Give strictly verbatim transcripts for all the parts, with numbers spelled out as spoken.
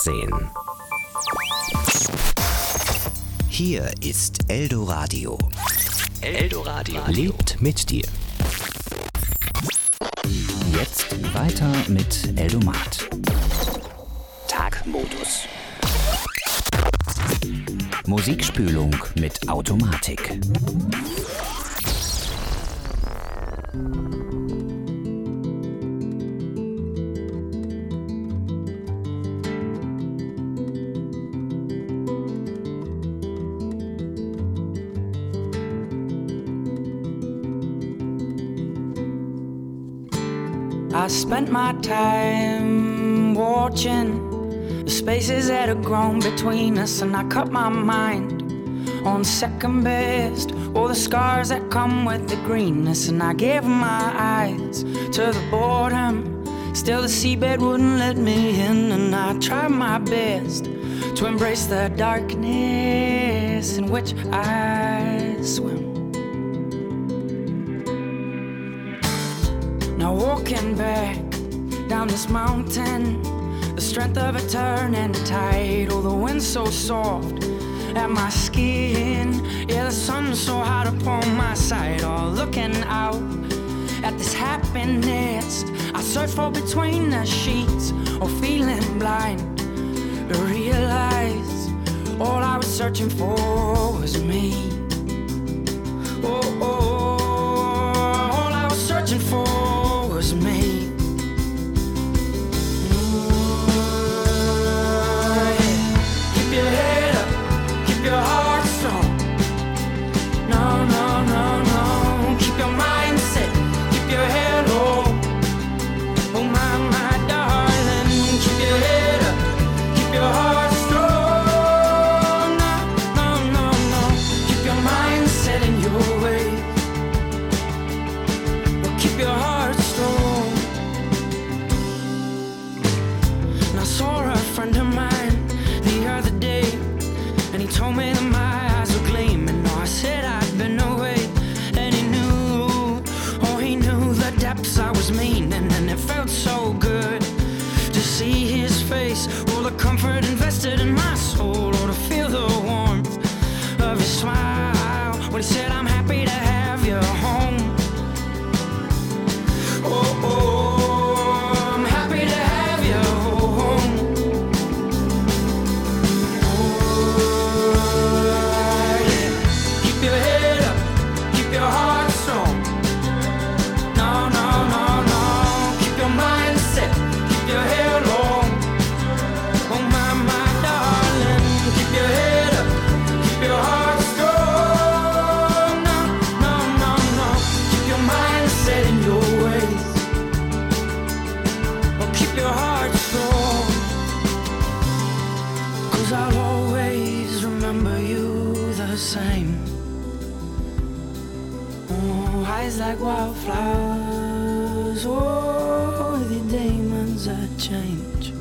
achtzehn. Hier ist Eldoradio. Eldoradio lebt mit dir. Jetzt weiter mit Eldomat. Tagmodus. Musikspülung mit Automatik. I spent my time watching the spaces that had grown between us, and I cut my mind on second best, all the scars that come with the greenness, and I gave my eyes to the boredom. Still the seabed wouldn't let me in, and I tried my best to embrace the darkness in which I swim. Now walking back down this mountain, the strength of a turning tide. Oh, the wind so soft at my skin, yeah, the sun so hot upon my side. Oh, looking out at this happiness I search for between the sheets, or feeling blind to realize all I was searching for was me. Oh, oh, all I was searching for was me. Your head up, keep your heart strong. No, no, no, no. Keep your mind set, keep your head low. Oh my, my darling, keep your head up, keep your heart strong. No, no, no, no. Keep your mind set in your way. Well, keep your heart strong. And I saw a friend of mine the other day, and he told me that my eyes were gleaming. No, I said I'd been away, and he knew, oh, he knew the depths I was meaning, and it felt so good to see his face, all the comfort invested in my soul, or to feel the warmth of his smile when he said, I'm happy to have you home. Oh, oh, I'm happy to have you home. Keep your head up, keep your heart strong. No, no, no, no. Keep your mind set, keep your head long. Oh my, my darling, keep your head up, keep your heart strong. No, no, no, no. Keep your mind set in your ways. Oh, keep your heart strong. 'Cause I'll always remember you the same. Oh, eyes like wildflowers, oh, the demons that change.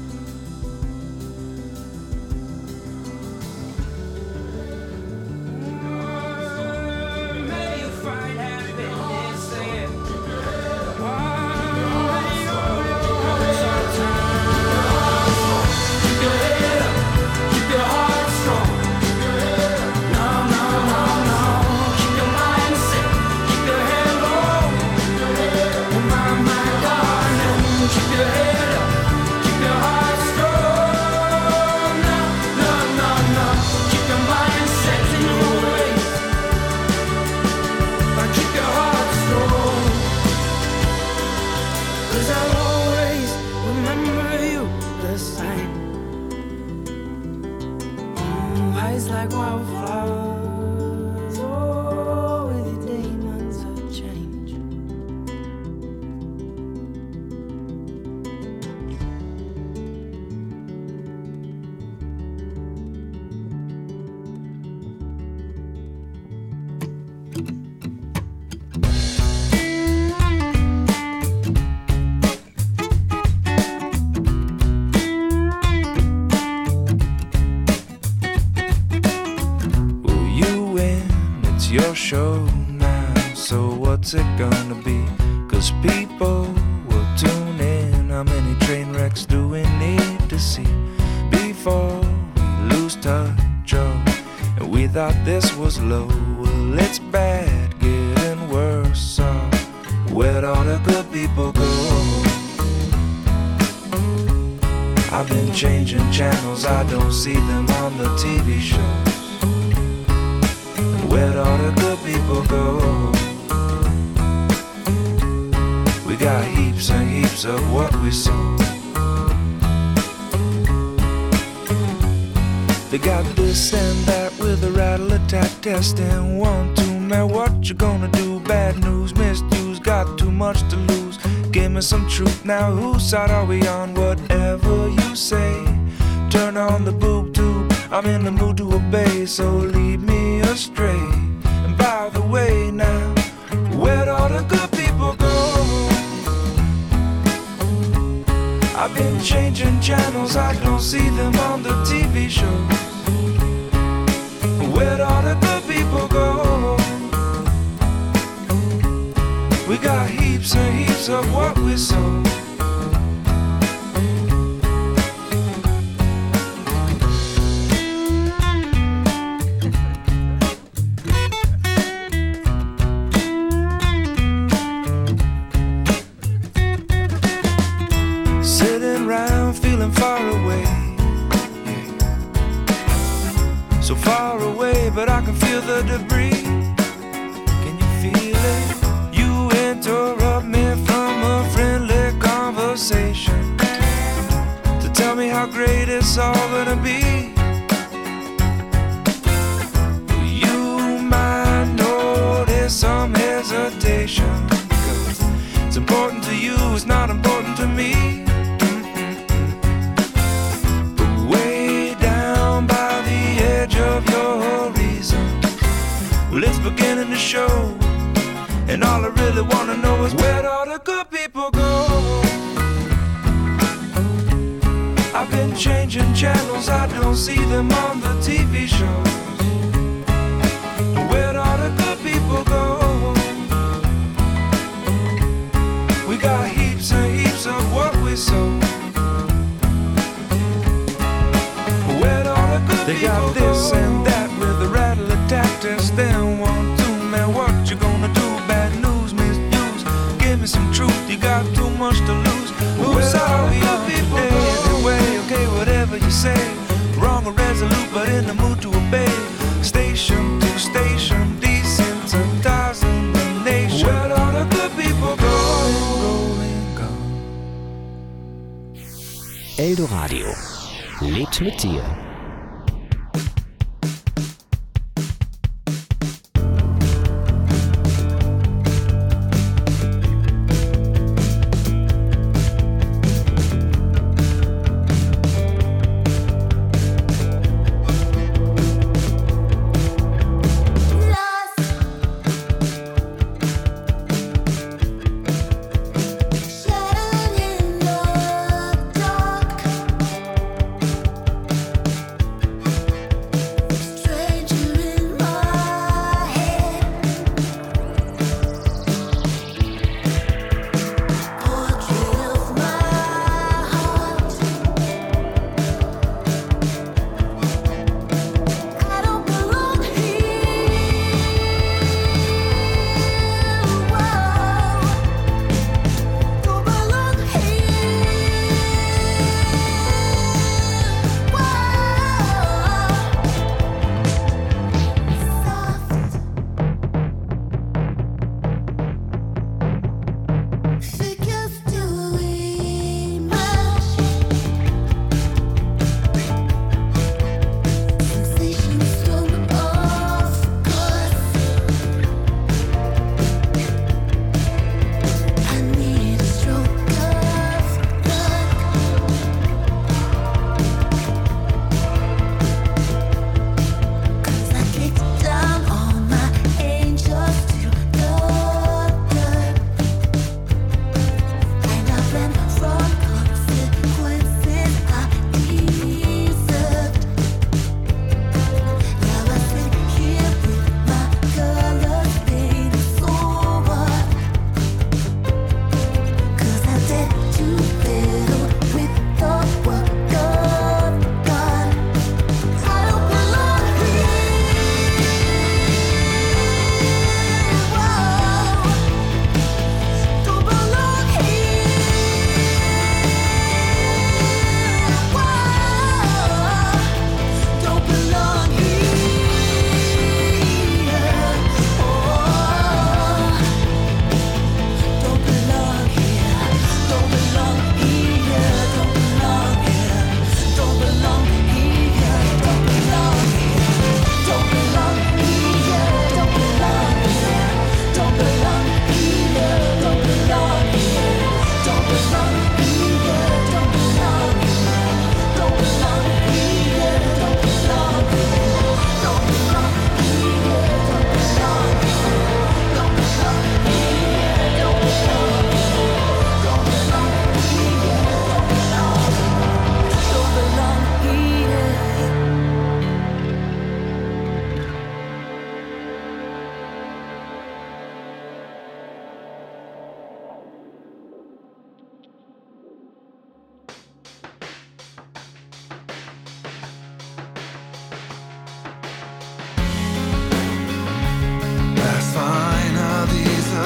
May you find happiness there. Oh, may you sometimes. Keep your head up, keep your heart strong. No, no, no, no. Keep your mind set, keep your head low. Oh my, my darling, keep your head up, keep your heart strong. No, no, no, no. Keep your mind set in your ways, but keep your heart strong. 'Cause I'll always remember you the same. Oh, eyes like wildflowers, oh, with the demons of change. Will you win? It's your show now, so what's it gonna be? 'Cause people will tune in. How many train wrecks do we need to see before we lose touch, oh, and we thought this was low. Well, it's bad, getting worse, so where'd all the good people go? I've been changing channels, I don't see them on the T V shows. Where'd all the good people go? We got heaps and heaps of what we sow. They got this and that with a rattle attack testing. One, two, man, what you gonna do? Bad news, misused, got too much to lose. Give me some truth now, whose side are we on? Whatever you say, turn on the boob tube. I'm in the mood to obey, so lead me astray. And by the way now, where'd all the good people go? I've been changing channels, I don't see them on the T V shows. Where'd all the good people go? We got heaps and heaps of what we sow. Sitting round feeling far away, yeah. So far away, but I can feel the debris. Can you feel it? You interrupt me from a friendly conversation to tell me how great it's all gonna be. You might notice some hesitation, 'cause it's important to you, it's not important to me. But way down by the edge of your horizon, well, it's beginning to show. And all I really wanna know is where'd all the good people go? I've been changing channels, I don't see them on the T V shows. Where'd all the good people go? We got heaps and heaps of what we sow. Where'd all the good they people got this go? And that with a rattle attack test. Then one, two, man, what you gonna do? Bad news, misuse. Give me some truth, you got too much to lose. Who's all the good people go? Anyway, okay, whatever you say. Wrong or resolute, but in the mood to obey. Station to station, desensitizing the nation. Where'd all the good people go? Rolling gone. Eldoradio lebt mit dir.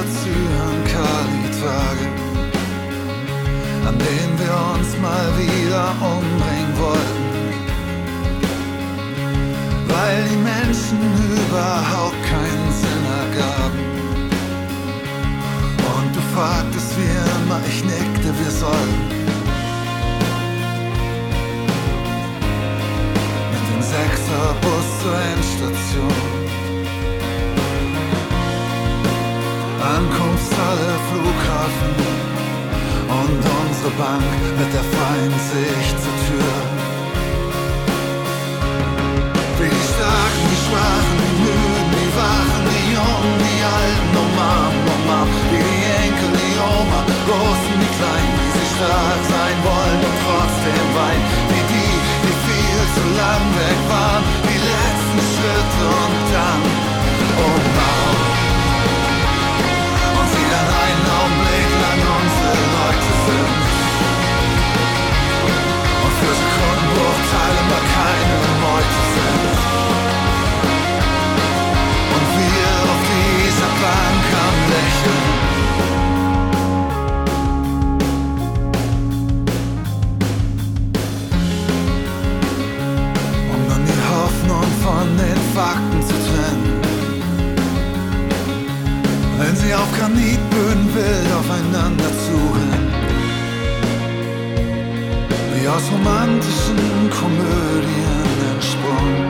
zyankali Tage, an denen wir uns mal wieder umbringen wollten, weil die Menschen überhaupt keinen Sinn ergaben. Und du fragtest wie immer, ich nickte, wir sollten mit dem Sechserbus zur Endstation. Ankunftshalle, Flughafen und unsere Bank mit der freien Sicht zur Tür. Wie die Starken, die Schwachen, die Müden, die Wachen, die Jungen, die Alten, umarmen, umarmen. Wie die Enkel, die Oma, Großen, die Kleinen, wie sie stark sein wollen und trotzdem weinen. Wie die, die viel zu lang weg waren, die letzten Schritte und dann umarmen. Die dann einen Augenblick lang unsere Leute sind und für Sekundenbruchteile mal keine Meute sind. Und wir auf dieser Bank am Lächeln. Um dann die Hoffnung von den Fakten zu trennen, wenn sie auf Granitböden wild aufeinander zurennen, wie aus romantischen Komödien entsprungen.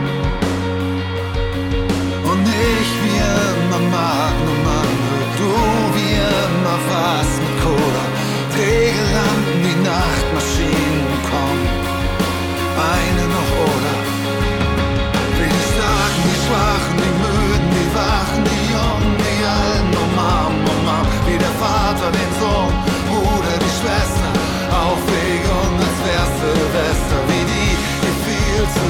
Und ich wie immer Magnum Mango, du wie immer was mit Cola, Regellampen, die Nachtmaschinen kommen, eine noch oder. Wie die Starken, die Schwachen, die Müden, die Wachen, die Jungen, die Alten, umarmen, umarmen, wie der Vater den Sohn, Bruder die Schwester, Aufregung als wär's Silvester, wie die, die viel zu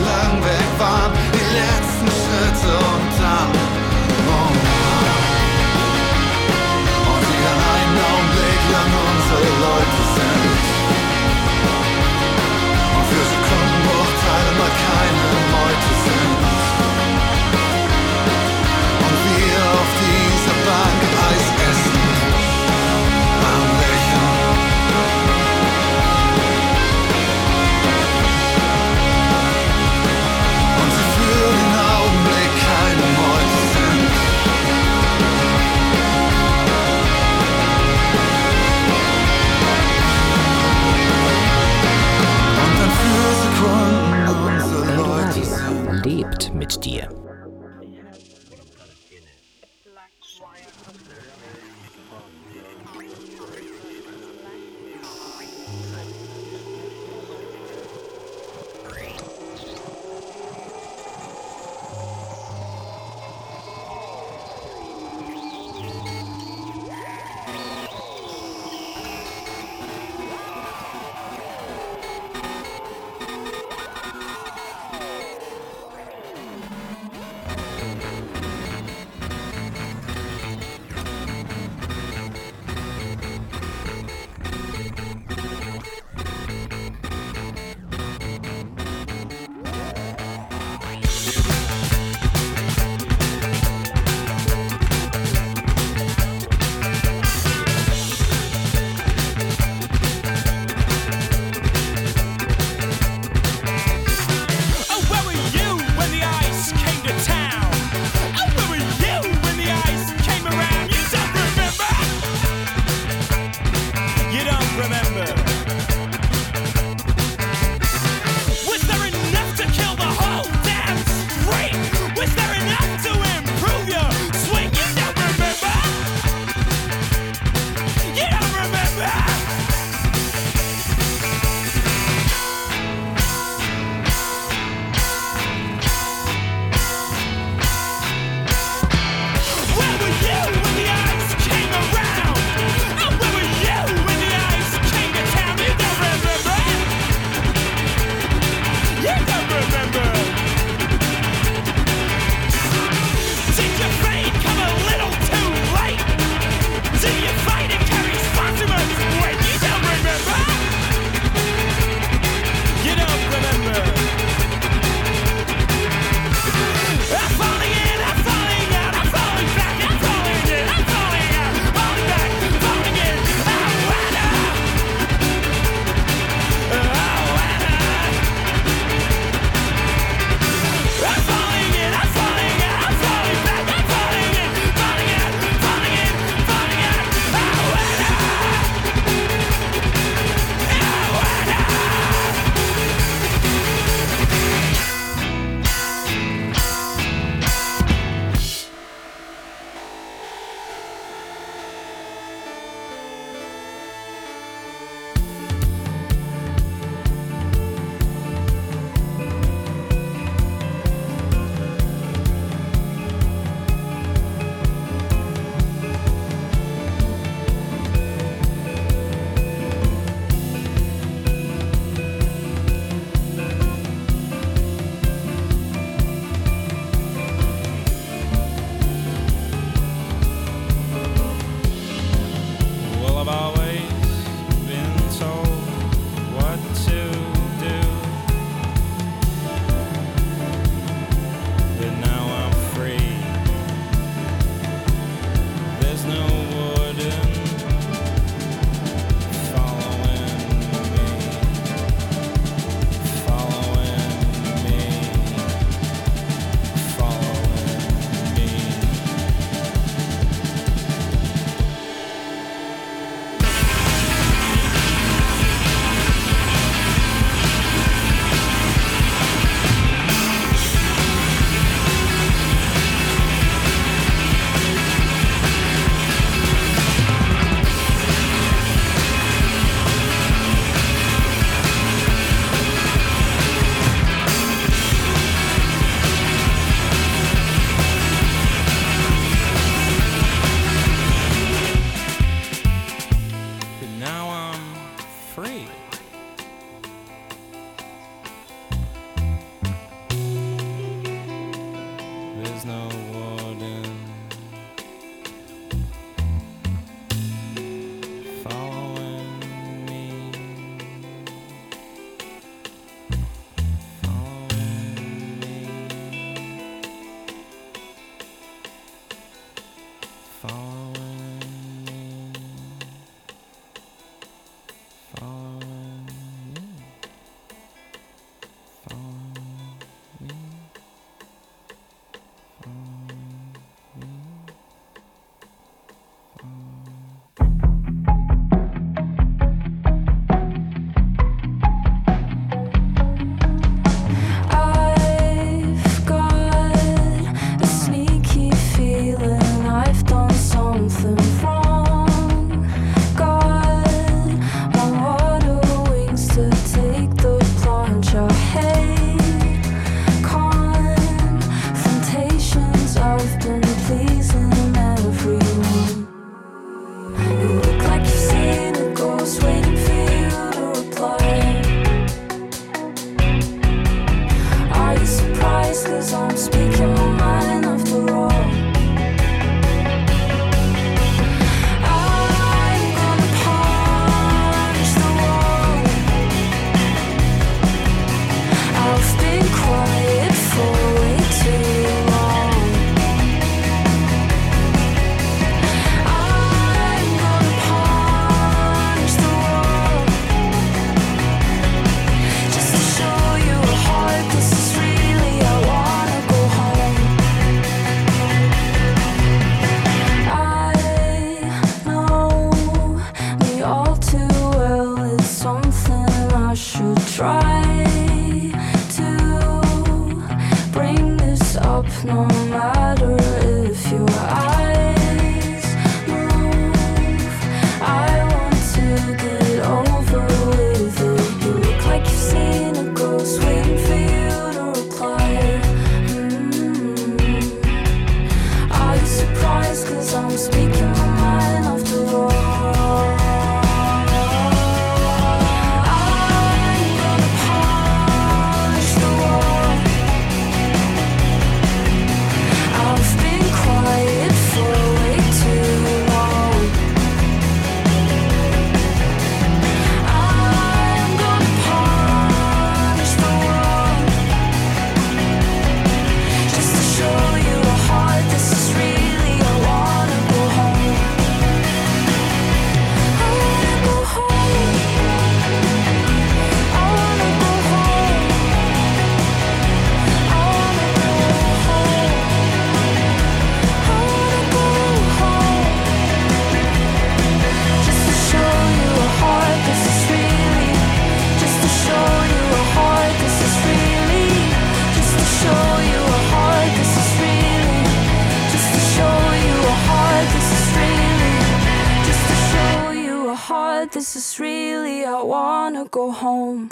This is really, I wanna go home.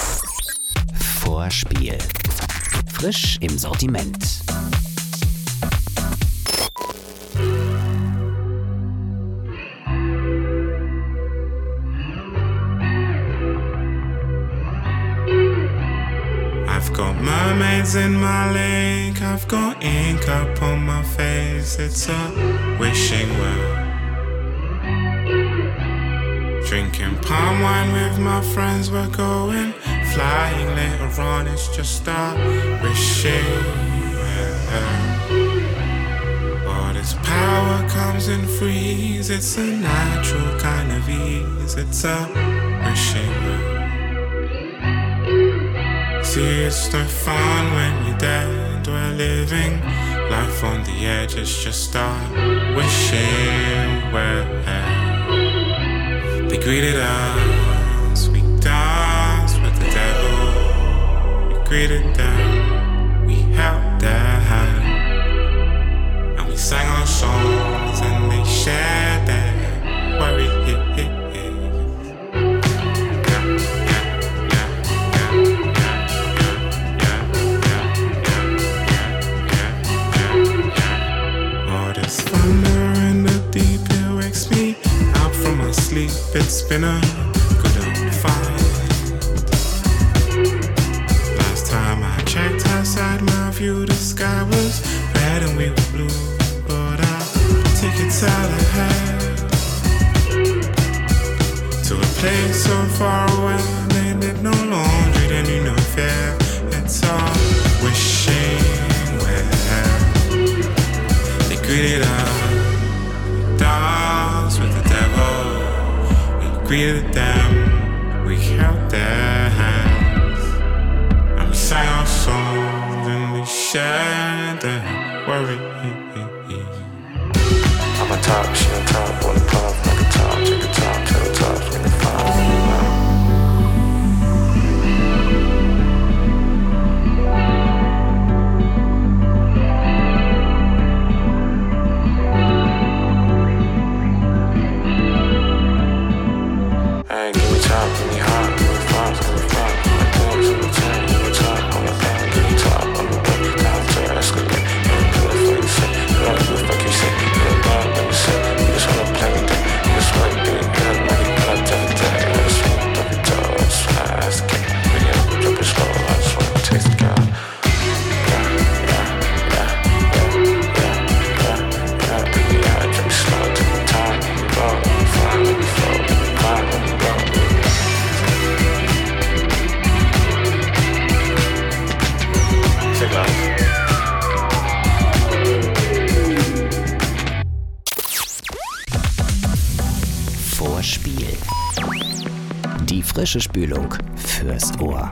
Vorspiel. Frisch im Sortiment. I've got mermaids in my lake, I've got ink up on my face. It's a wishing well. Drinking palm wine with my friends, we're going flying later on. It's just a wishing well. All this power comes in freeze. It's a natural kind of ease. It's a wishing well. See, it's no fun when you're dead. We're living life on the edge. It's just a wishing well. They greeted us, we danced with the devil. We greeted them, we held their hand, and we sang our songs and they shared their worry. All this thunder in the deep, it wakes me out from my sleep. It's been a good old fight. Last time I checked outside my view, the sky was red and we were blue. But I'll take it all ahead to a place so far away. They did no laundry, they knew no fear. It's all wishing well. They greeted us. greeted them, we held their hands, and we sang our songs and we shared their worries. I'm on top, she on top, on the puff, like a top, check a top, tell the top, when the five. Vorspiel. Die frische Spülung fürs Ohr.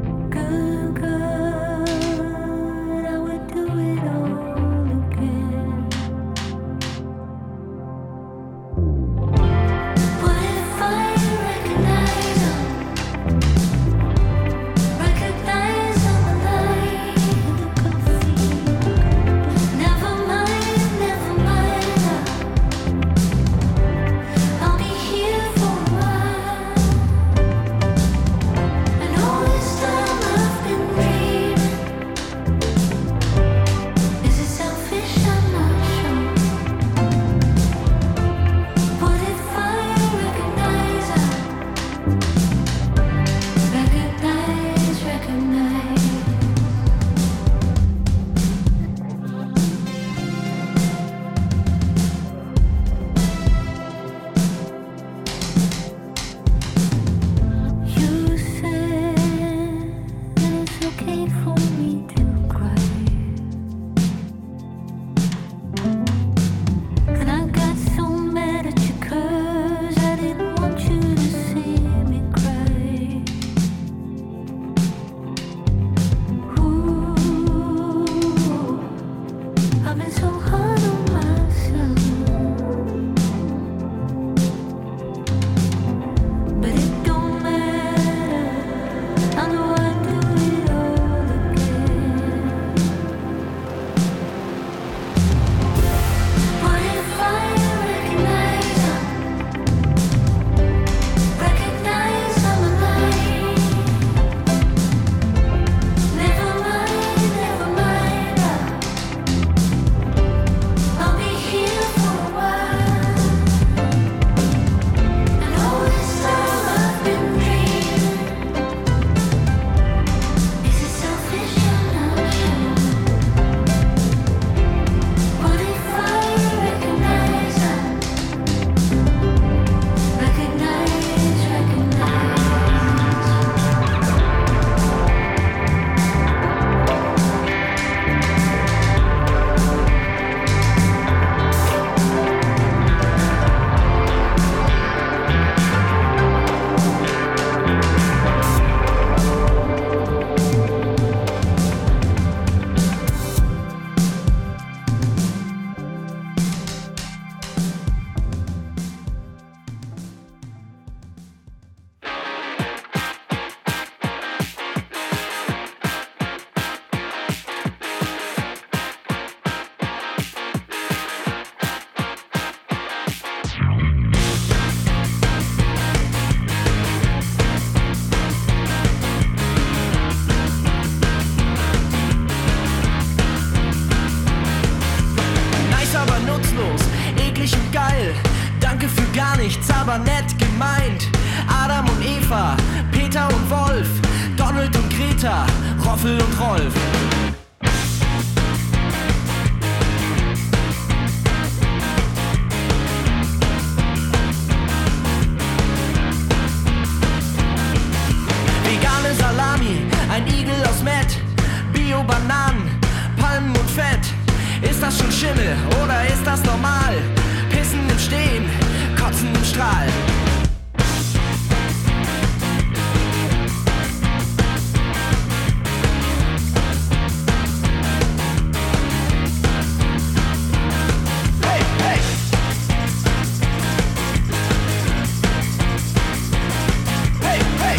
Good, good, I would do it all again. nichts, aber nett gemeint. Adam und Eva, Peter und Wolf, Donald und Greta, Roffel und Rolf. Vegane Salami, ein Igel aus Mett, Bio-Bananen, Palmen und Fett. Ist das schon Schimmel oder ist das normal? Pissen im Stehen, kotzen im Strahl. Hey, hey! Hey, hey!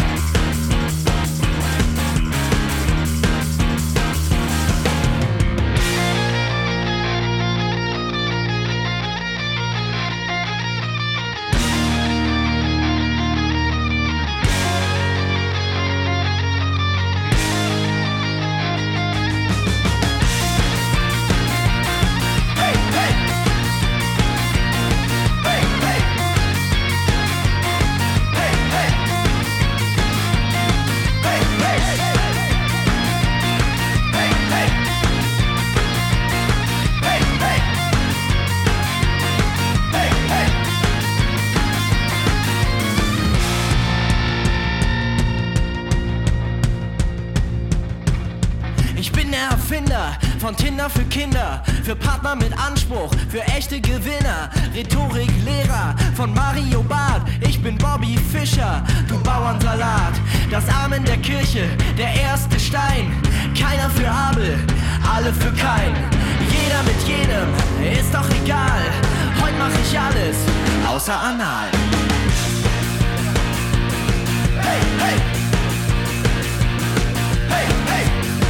Von Tinder für Kinder, für Partner mit Anspruch, für echte Gewinner. Rhetoriklehrer von Mario Barth, ich bin Bobby Fischer, du Bauernsalat. Das Amen der Kirche, der erste Stein. Keiner für Abel, alle für Kain. Jeder mit jedem, ist doch egal. Heute mach ich alles, außer Anal. Hey, hey! Hey, hey!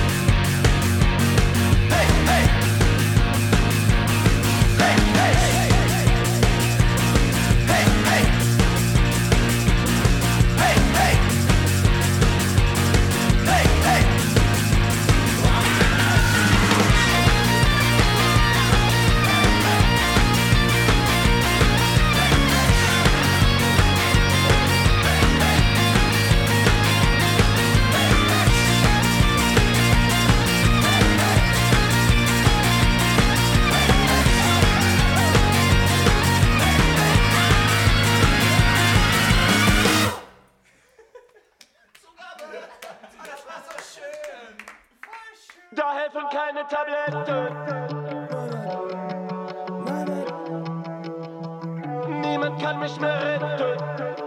Da helfen keine Tabletten. Niemand kann mich mehr retten.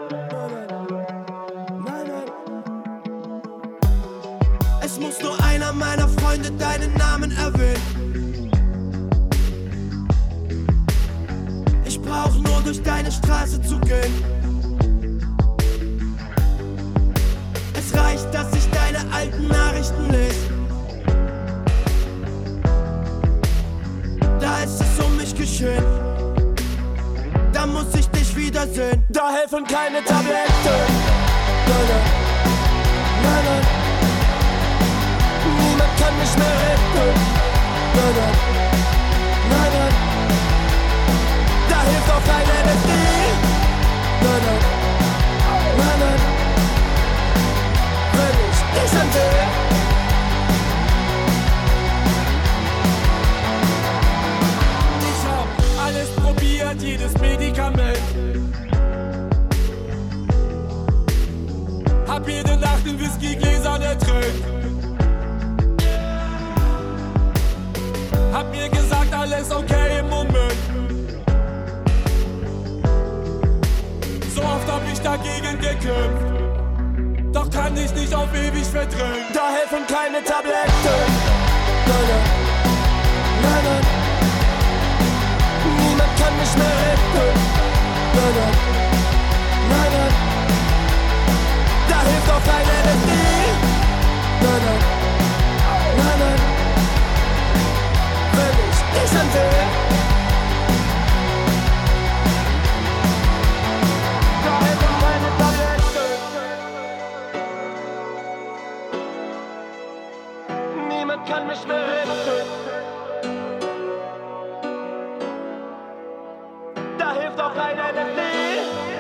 Es muss nur einer meiner Freunde deinen Namen erwähnen. Ich brauch nur durch deine Straße zu gehen. Es reicht, dass ich deine alten Nachrichten lese. Da ist es um mich geschehen. Da muss ich dich wiedersehen. Da helfen keine Tabletten. Nein, nein, nein, nein. Niemand kann mich mehr retten. Nein, nein, nein, nein. Da hilft auch kein L S D. Nein, nein, nein, nein. Wenn ich dich ansehe. Ich hab alles probiert, jedes Medikament. Hab jede Nacht in Whiskygläsern ertränkt. Hab mir gesagt, alles okay im Moment. So oft hab ich dagegen gekämpft. Doch kann ich nicht auf ewig verdrängen. Da helfen keine Tabletten. Nein, nein, nein, nein. Niemand kann mich mehr retten. Nein, nein, nein, nein. Da hilft auch kein L S D. Nein, nein, nein, nein. Wenn ich dich ansehe. Da helfen keine Tabletten. Niemand kann mich mehr retten. Da hilft auch kein L S D.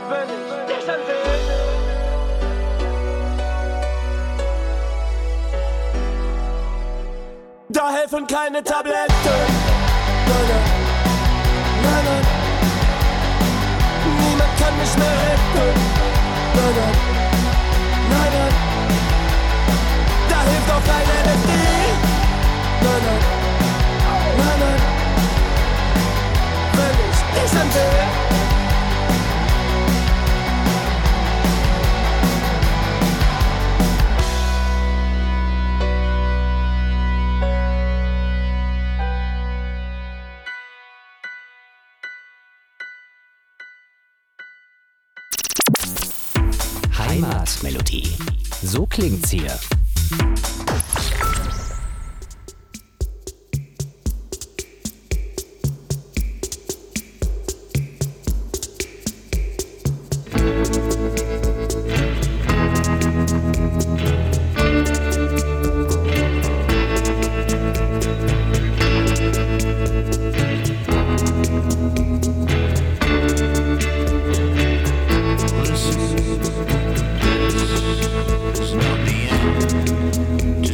wenn ich dich ansehe. Da helfen keine Tabletten. Nein, nein, nein, nein. Niemand kann mich mehr retten. Nein, nein, nein, nein. Da hilft auch kein L S D. Nein, nein, nein, nein. Wenn ich dich ansehe. Heimatmelodie. So klingt's hier. It's not the end.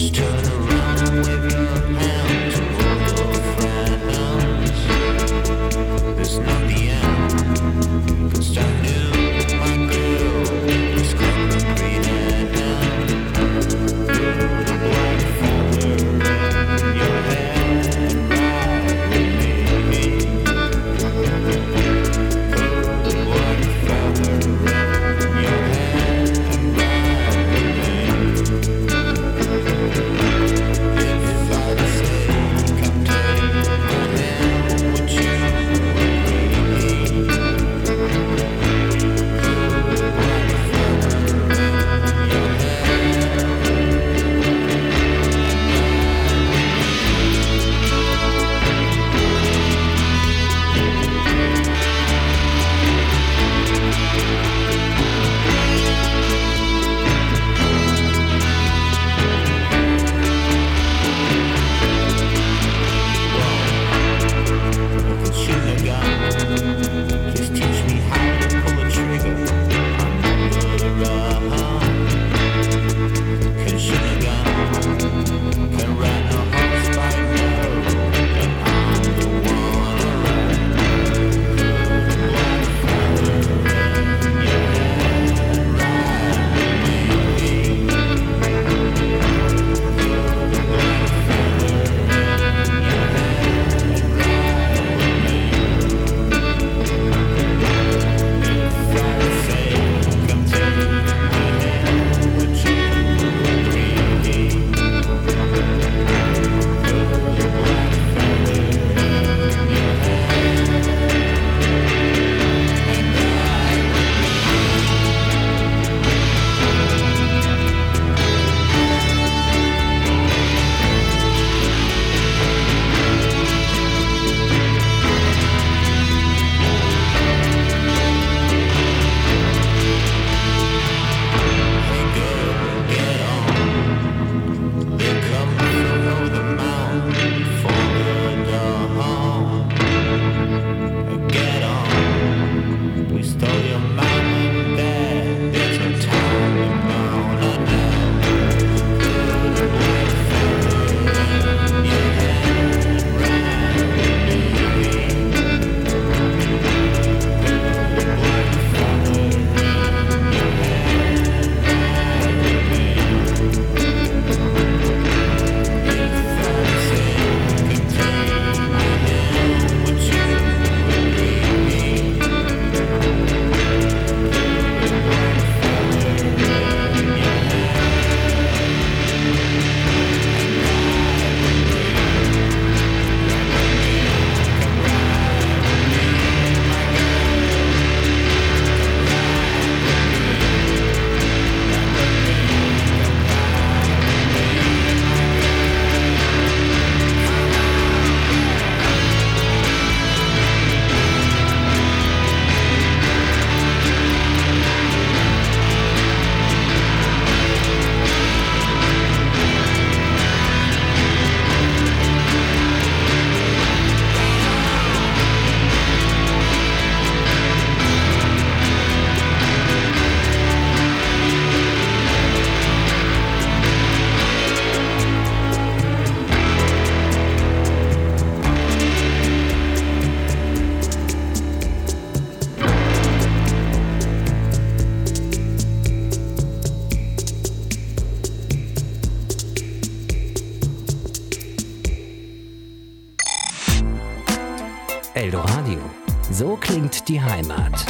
So klingt die Heimat.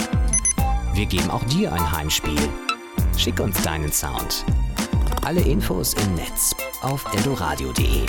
Wir geben auch dir ein Heimspiel. Schick uns deinen Sound. Alle Infos im Netz auf eldoradio punkt de.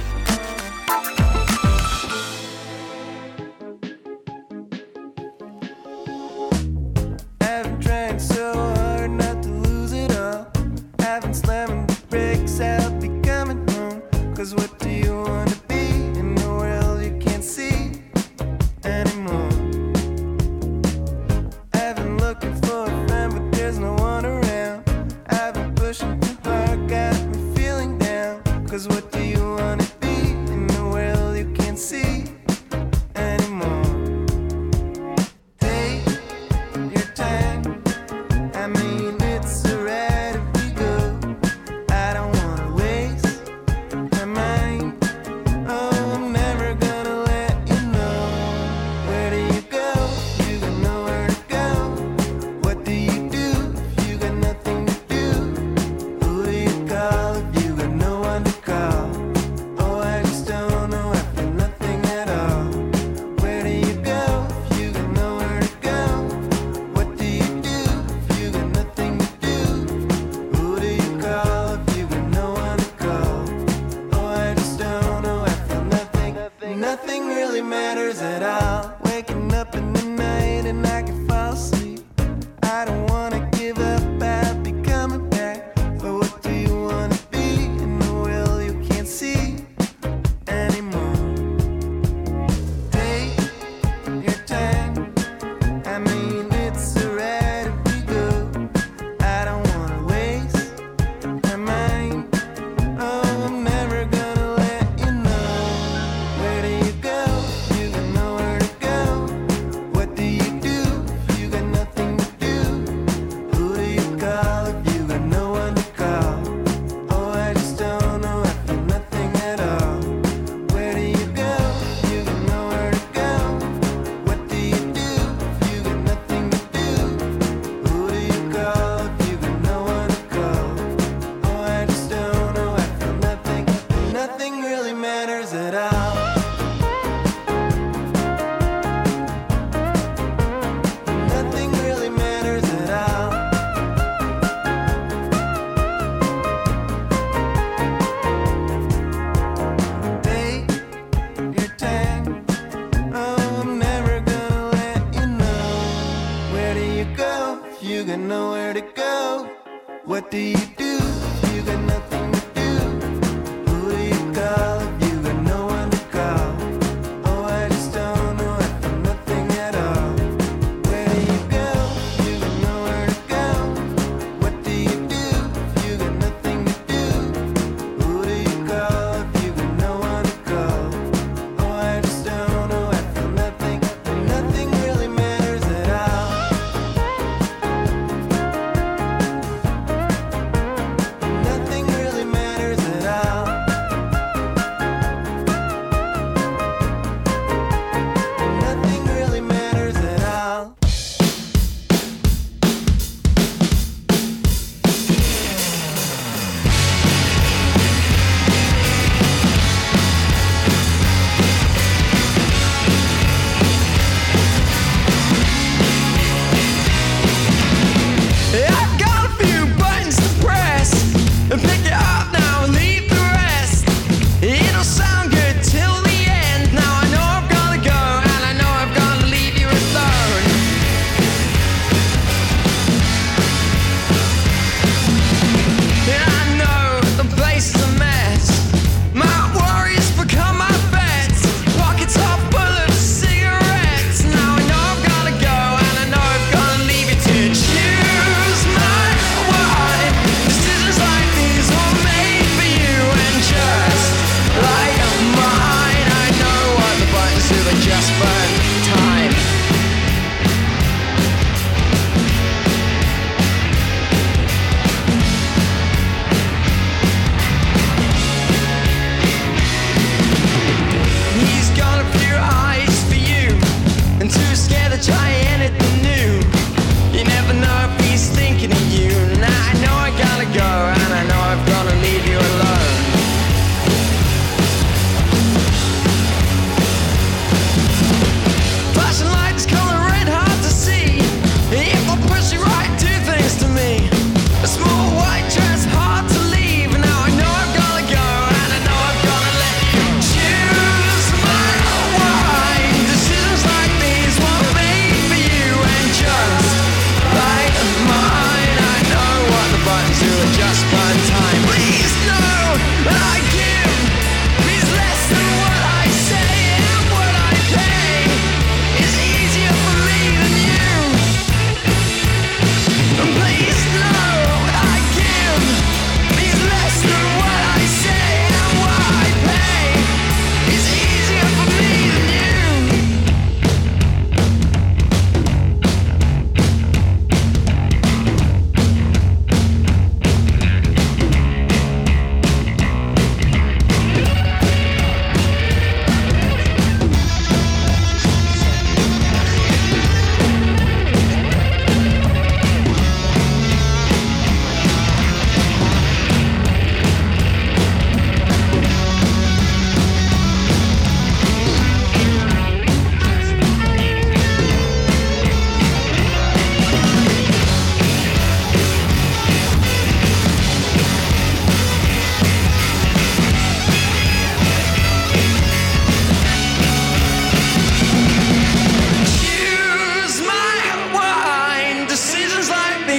Nothing really matters.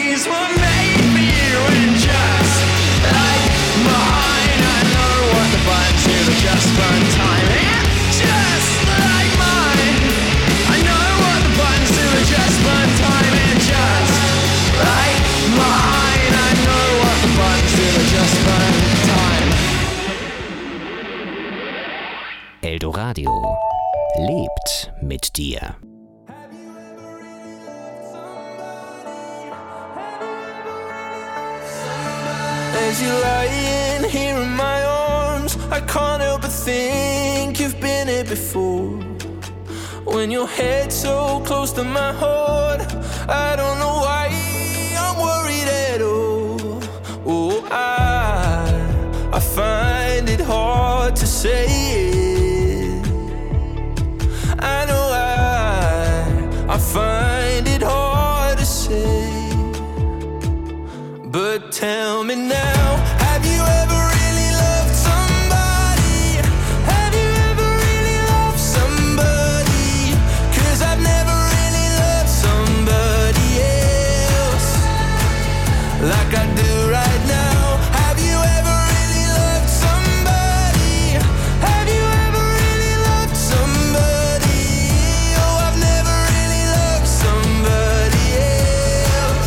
Somebody's one made me and just like mine. I know what the buttons do to just burn time. And just like mine. I know what the buttons do to just burn time. And just like mine. I know what the buttons do to just burn time. Eldoradio lebt mit dir. As you're lying here in my arms, I can't help but think you've been here before. When your head's so close to my heart, I don't know why I'm worried at all. Oh, I, I find it hard to say it. I know I, I find it hard to say. But tell me now, have you ever really loved somebody? Have you ever really loved somebody? 'Cause I've never really loved somebody else like I do right now. Have you ever really loved somebody? Have you ever really loved somebody? Oh, I've never really loved somebody else.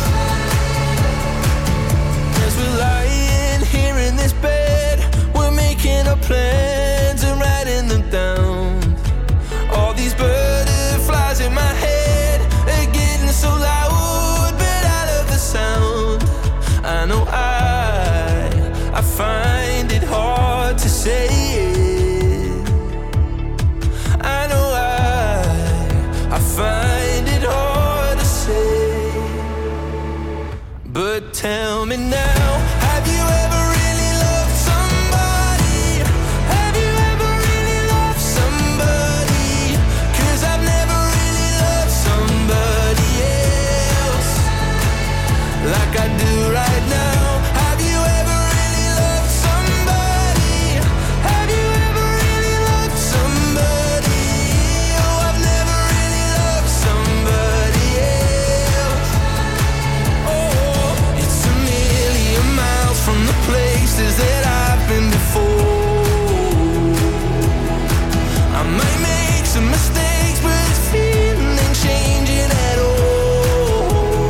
As we're lying here in this bed, we're making our plans and writing them down. All these butterflies in my head are getting so loud, but I love the sound. I know I, I find it hard to say it. I know I, I find it hard to say. But tell me now, have you ever really loved somebody? Have you ever really loved somebody? 'Cause I've never really loved somebody else like I do right now. Have you ever really loved somebody? Have you ever really loved somebody? Oh, I've never really loved somebody else. Oh, it's a million miles from the places that I've been before. I might make some mistakes, but it's feeling changing at all.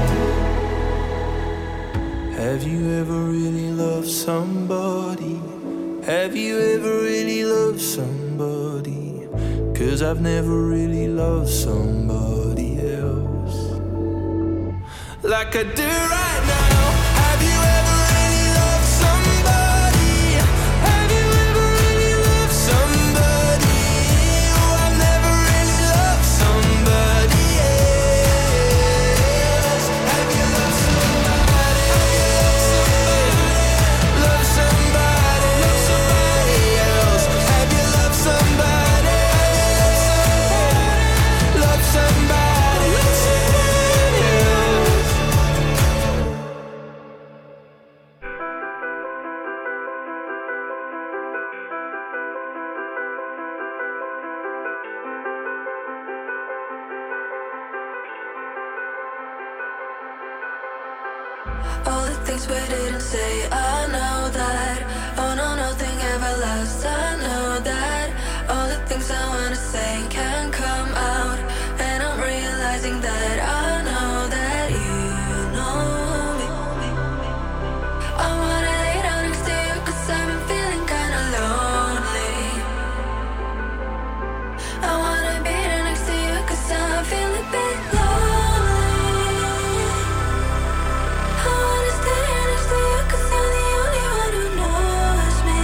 Have you ever really loved somebody? Have you ever really loved somebody? 'Cause I've never really loved somebody else like I do right now. Have you ever really loved somebody? Have you ever really loved somebody? Oh, I've never really loved somebody else. Have you loved somebody? Love somebody, love somebody else. Have you loved somebody? Love somebody, love somebody else. All the things we didn't say, I know that. Oh no, nothing ever lasts, I know that. All the things I wanna say can't come out, and I'm realizing that I know that you know me. I wanna lay down next to you 'cause I've been feeling kinda lonely. I wanna be there next to you 'cause I'm feeling a bit lonely. I wanna stay here next to you 'cause you're the only one who knows me.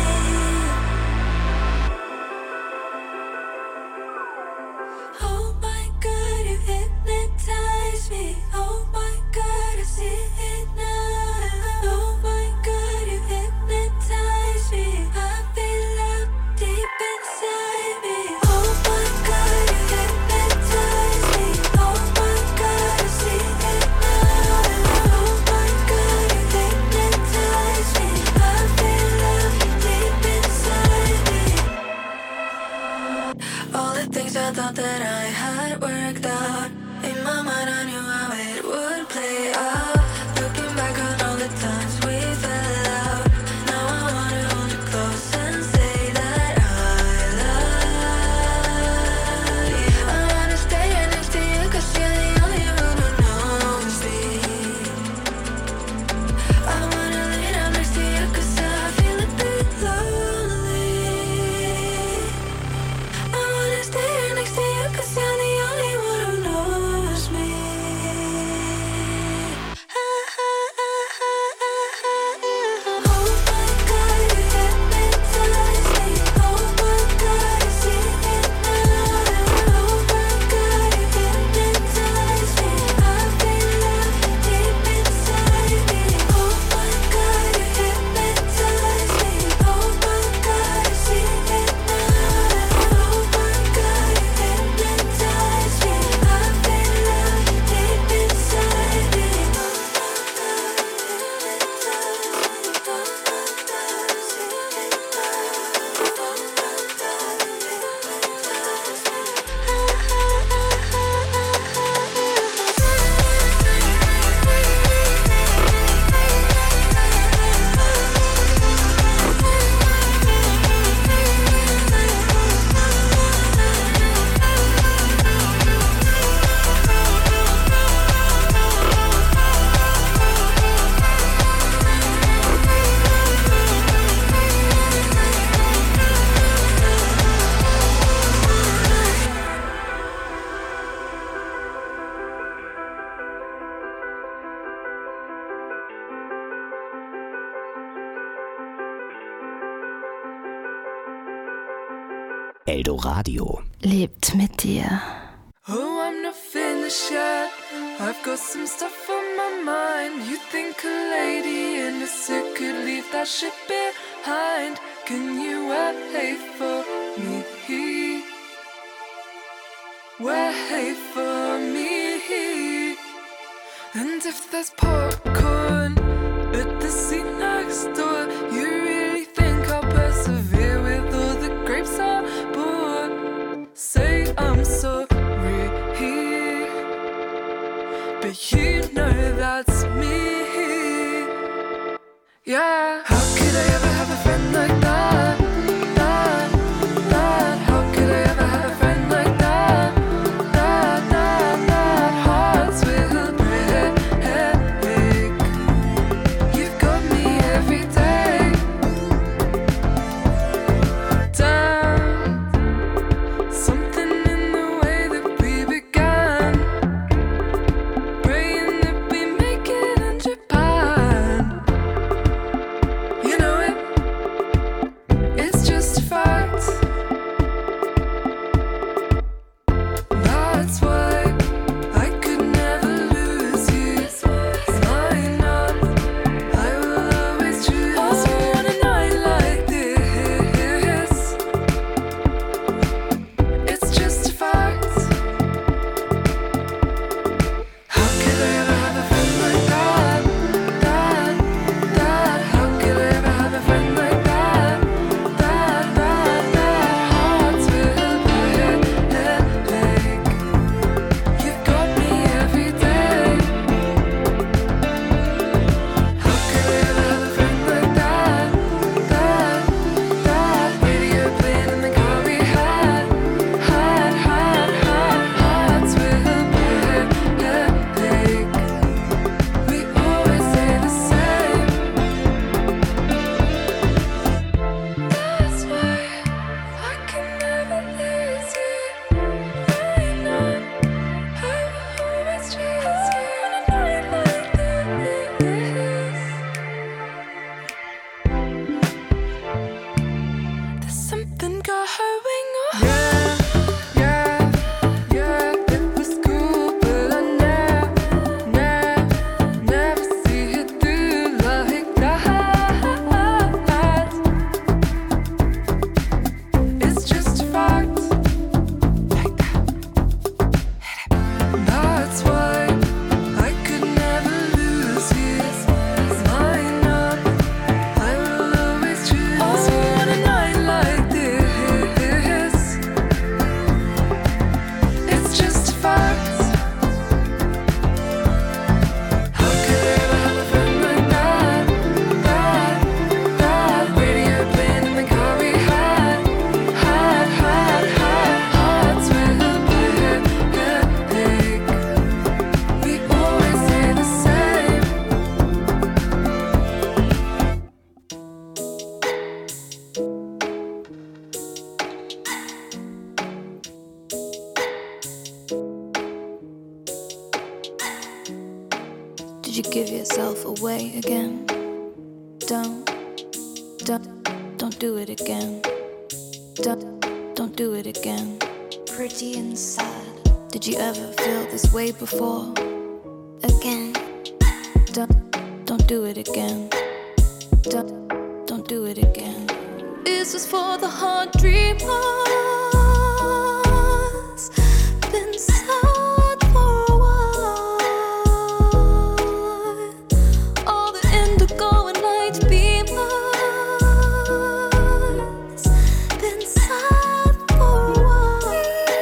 Oh my God, you hypnotize me. Oh my God, I see it now. Oh my God, you hypnotize me. I feel up deep inside me. Oh my God, you hypnotize me. Oh my God, I see it now. Oh my God, you hypnotize me. I feel up deep inside me. All the things I thought that I had worked out, in my mind I knew how it would play out. Eldoradio lebt mit dir. Oh, I'm not finished yet. I've got some stuff on my mind. You think a lady in a suit could leave that shit behind? Can you wait for me? Wait for me. And if there's popcorn at the seat next door, you really think I'll persevere with all the grapes I bought? Say I'm sorry, but you know that's me. Yeah. How could I ever have a friend like that? That, that. How could I ever have a friend like that? That, that, that. Hearts will break. You've got me every day. Damn. Something in the way that we began. Praying that we make it in Japan. You know it. It's just a fact. That's why I could never lose you. Line up, I will always choose you. On a night like this, it's just a fact. How could I ever have a friend like that? That, that. How could I ever have a friend like that? That, that, that. Hearts will break. You've got me every day. How could I ever have a friend like that? That, that. Radio playing in the car we had. Had, had, had. Hearts will break. We always say the same. That's why I can never lose you. Line up, I will always choose you. On a night like this, there's something going on. Yeah, yeah, yeah. It was cool, but I never, never, never see it through like that. It's just a fact. Like that. That's why I could never lose you. Line up, I will always choose you. On a night like this, it's just a fact. How could I ever have a friend like that? That, that. Radio playing in the car we had. Had, had, had. Hearts will break. We always say the same. Did you give yourself away again? Don't, don't, don't do it again. Don't, don't do it again. Pretty inside. Did you ever feel this way before? Again. Don't, don't do it again. Don't, don't do it again. This is for the hard dreamers. Been sad for a while. All the indigo and light beamers. Been sad for a while.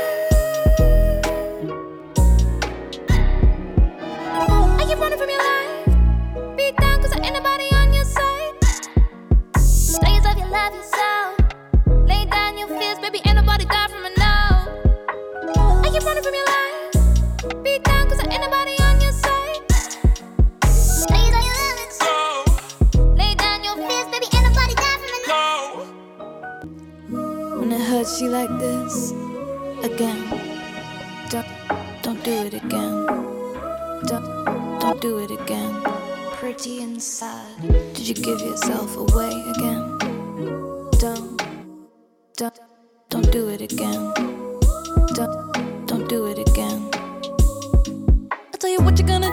Are you running from your life? Beat down cause there ain't nobody on your side. Tell yourself you love yourself. Lay down your fears, baby, ain't nobody got from it now. Are you running from your life? Beat down cause there ain't nobody on your side. Tell yourself you love yourself. Lay down your fears, baby, ain't nobody got from it now. When it hurts you like this, again. Don't, don't do it again. Don't, don't do it again. Pretty inside. Did you give yourself away again? Don't, don't, don't do it again. Don't, don't do it again. I tell you what you're gonna